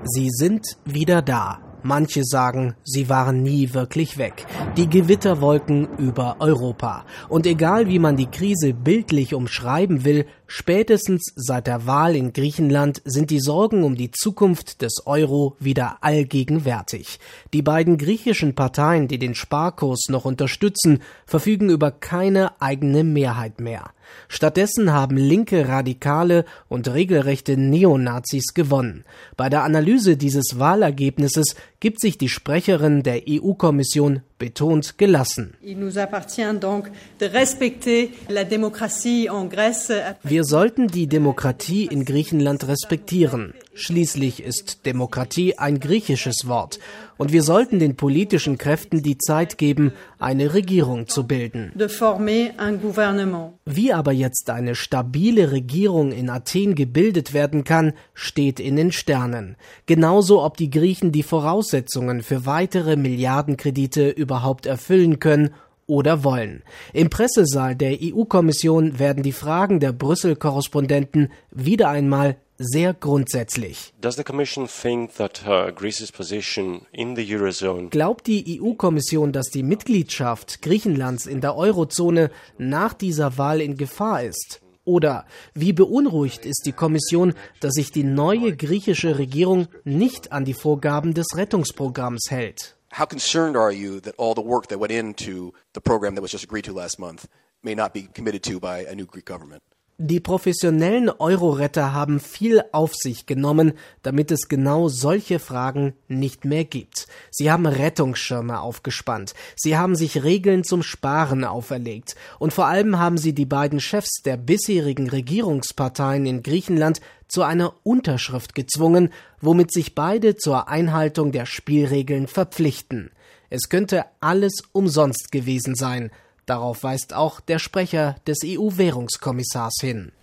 Sie sind wieder da. Manche sagen, sie waren nie wirklich weg. Die Gewitterwolken über Europa. Und egal wie man die Krise bildlich umschreiben will, spätestens seit der Wahl in Griechenland sind die Sorgen um die Zukunft des Euro wieder allgegenwärtig. Die beiden griechischen Parteien, die den Sparkurs noch unterstützen, verfügen über keine eigene Mehrheit mehr. Stattdessen haben linke Radikale und regelrechte Neonazis gewonnen. Bei der Analyse dieses Wahlergebnisses gibt sich die Sprecherin der EU-Kommission betont gelassen. Wir sollten die Demokratie in Griechenland respektieren. Schließlich ist Demokratie ein griechisches Wort. Und wir sollten den politischen Kräften die Zeit geben, eine Regierung zu bilden. Wie aber jetzt eine stabile Regierung in Athen gebildet werden kann, steht in den Sternen. Genauso, ob die Griechen die Voraussetzungen für weitere Milliardenkredite überhaupt erfüllen können oder wollen. Im Pressesaal der EU-Kommission werden die Fragen der Brüssel-Korrespondenten wieder einmal sehr grundsätzlich. Glaubt die EU-Kommission, dass die Mitgliedschaft Griechenlands in der Eurozone nach dieser Wahl in Gefahr ist? Oder wie beunruhigt ist die Kommission, dass sich die neue griechische Regierung nicht an die Vorgaben des Rettungsprogramms hält? How concerned are you that all the work that went into the program that was just agreed to last month may not be committed to by a new Greek government? Die professionellen Euro-Retter haben viel auf sich genommen, damit es genau solche Fragen nicht mehr gibt. Sie haben Rettungsschirme aufgespannt, sie haben sich Regeln zum Sparen auferlegt und vor allem haben sie die beiden Chefs der bisherigen Regierungsparteien in Griechenland zu einer Unterschrift gezwungen, womit sich beide zur Einhaltung der Spielregeln verpflichten. Es könnte alles umsonst gewesen sein. Darauf weist auch der Sprecher des EU-Währungskommissars hin.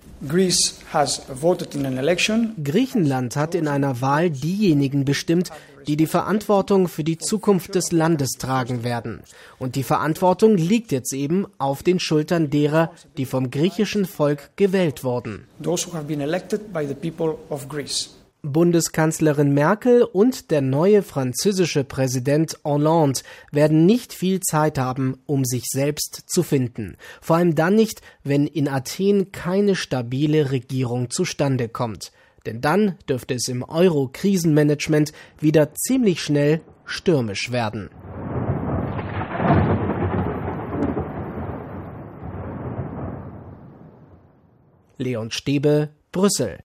Griechenland hat in einer Wahl diejenigen bestimmt, die die Verantwortung für die Zukunft des Landes tragen werden. Und die Verantwortung liegt jetzt eben auf den Schultern derer, die vom griechischen Volk gewählt wurden. Bundeskanzlerin Merkel und der neue französische Präsident Hollande werden nicht viel Zeit haben, um sich selbst zu finden. Vor allem dann nicht, wenn in Athen keine stabile Regierung zustande kommt. Denn dann dürfte es im Euro-Krisenmanagement wieder ziemlich schnell stürmisch werden. Leon Stäbe, Brüssel.